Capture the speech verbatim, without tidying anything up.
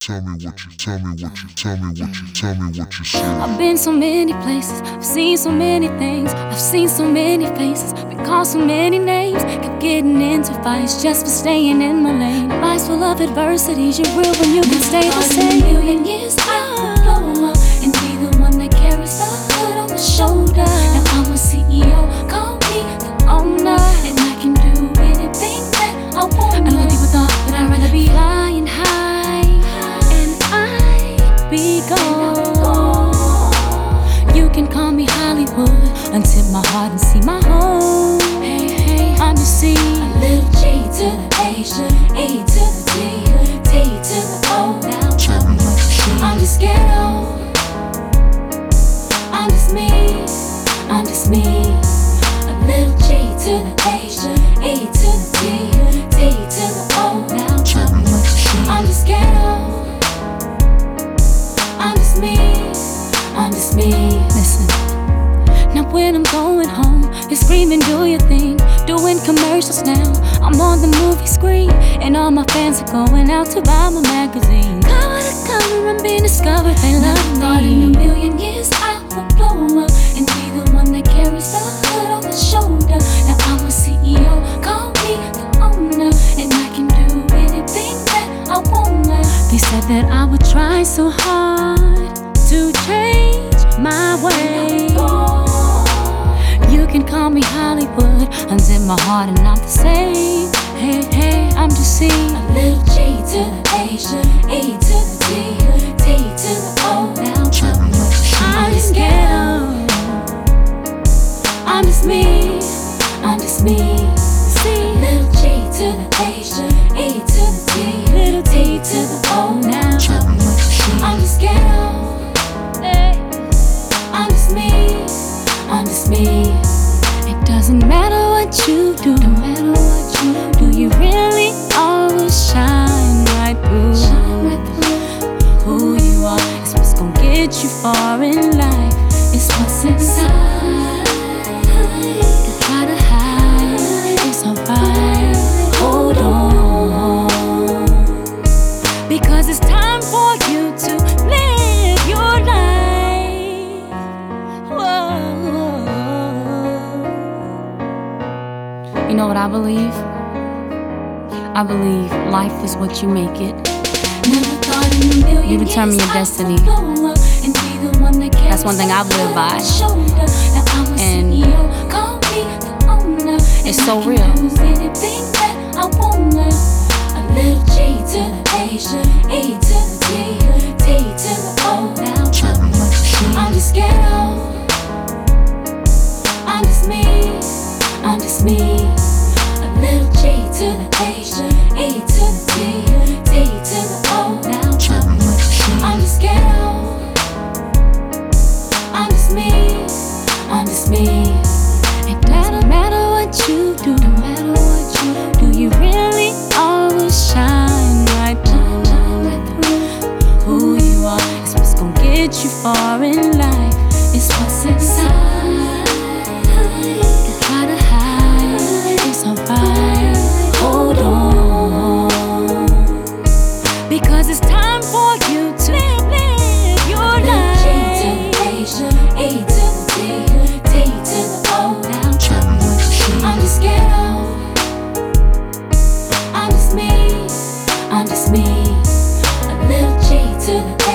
Tell me what you, tell me what you, tell me what you, tell me what you see. I've been so many places, I've seen so many things, I've seen so many faces, been called so many names, kept getting into fights just for staying in my lane. Life's full of adversities, you're real when you can stay the same. A million years I would blow up and be the one that carries the hood on my shoulder. Now I'm a C E O, call me the owner, and I can do anything that I want. I know people thought that I'd rather be flying high be gone. You can call me Hollywood, untip my heart and see my home. Hey, hey, I'm the C. A little G to the H, E to the T, T to the O. Now tell me what you see. I'm just ghetto. I'm just me. I'm just me. A little G to the H, E to the T, T to the O. Now tell me what you see. I'm just ghetto. I'm just me, I'm just me. Listen, now when I'm going home, they're screaming, do your thing, doing commercials now. I'm on the movie screen, and all my fans are going out to buy my magazine. Cover to cover, I'm being discovered, they love me. Thought in a million years I would blow up and be the one that carries the hood on my shoulder. Now I'm a C E O, call me the owner, and I can do anything that I want. They said that I would try so hard to change my way. You can call me Hollywood, unzip my heart and I'm the same. Hey, hey, I'm just C. A little G to the H, E to the T, T to the O. Now tell me what you see. I'm just ghetto. I'm just me. I'm just me. C. Little G to the H, E to the T, little T to the O. Now tell me what you see. I'm just ghetto. I'm just me. I'm just me. It doesn't matter what you do. No matter what you do, you really always shine right through. Shine right through. Who you are is what's gonna get you far in life. It's what's inside. Don't try to hide. It's alright. Hold on, because it's time for you to live your life. Whoa. You know what I believe? I believe life is what you make it. You determine your destiny. That's one thing I've lived by, and it's so real. I want a little G to the H, E to the T, T to the O. Now tell me what you see. I'm just ghetto. I'm just me. I'm just me. A little G to the H, E to the T, T to the O. Now tell me what you see. I'm just ghetto. I'm just me. I'm just me. It doesn't matter what you do. No matter what you do, you really always shine right through. Who you are is what's gonna get you far in life. It's what's inside. Don't try to hide. It's alright. Hold on, because it's time for you to live your life. G to the H, E to the T, T to the O. Now tell me what you see. I'm just ghetto. I'm just me. I'm just me. A little G to the